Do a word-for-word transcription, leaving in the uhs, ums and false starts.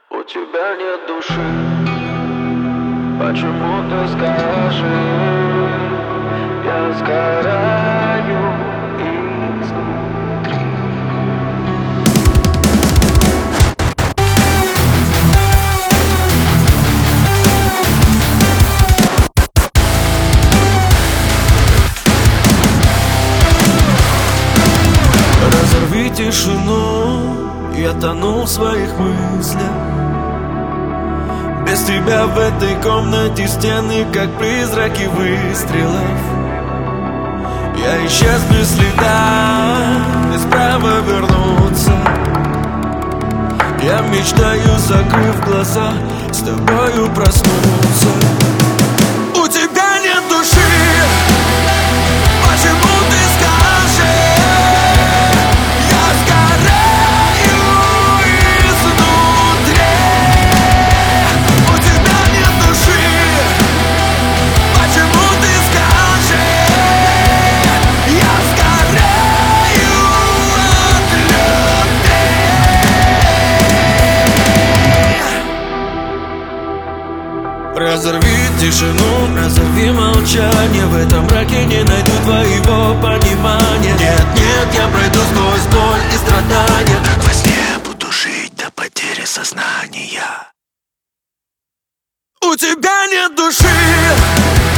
У тебя нет души, почему ты скажи? Я сгораю изнутри. Разорви тишину, я тону в своих мыслях. Без тебя в этой комнате стены, как призраки выстрелов. Я исчез без следа, без права вернуться. Я мечтаю, закрыв глаза, с тобою проснуться. У тебя нет души, почему ты скажешь? Я сгораю изнутри. У тебя нет души, почему ты скажешь? Я сгораю от любви. Разорви тишину, разорви молчание. В этом мраке не найду твоего понимания. Нет, нет, я пройду сквозь боль и страдания. Как во сне буду жить до потери сознания. У тебя нет души,